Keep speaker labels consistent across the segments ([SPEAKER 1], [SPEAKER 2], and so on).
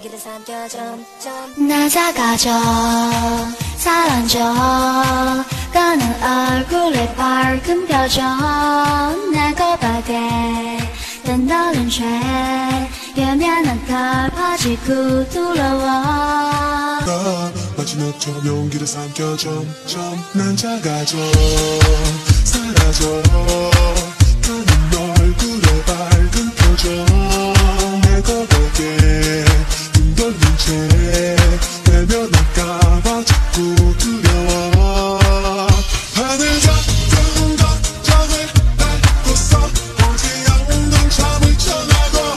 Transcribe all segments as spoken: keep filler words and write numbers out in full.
[SPEAKER 1] 나 작아져 사라져 가는 얼굴에 밝은 표정 내 고백에 뜬다는 죄 예민한 걸 파지고 두려워
[SPEAKER 2] 나 마지막처럼 용기를 삼켜 점점 난 작아져 사라져 가는 얼굴에 밝은 표정 내 고백에 등 돌린 채 외면할까봐 자꾸 두려워 하늘 같은 걱정을 밟고서 오지 않는 잠을 청하고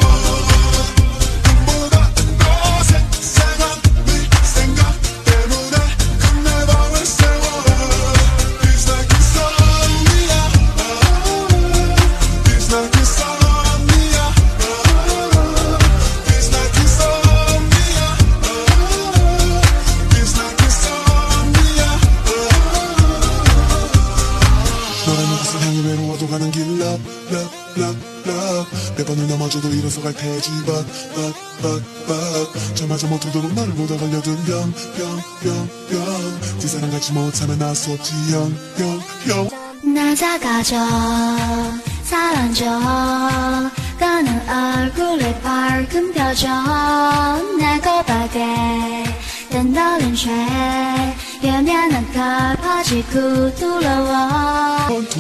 [SPEAKER 2] 눈보다 더 생생한 네 생각 때문에 끝내 밤을 세워 It's like insomnia It's like insomnia It's like insomnia It's like insomnia 너라는 곳을 향해 외로워도 가는 길 Love, love, love, love 몇 번을 넘어져도 일어서 갈 테지 But, but, but, but 저마저 못하도록 너를 보다 걸려든 병, 병, 병, 병 뒷사람 같지 못하면 나 수 없지 영, 영, 영
[SPEAKER 1] 나 작아져 사라져 가는 얼굴에 밝은 표정 내 고백에 뜬다는 죄 예민한 걸 파지고 두려워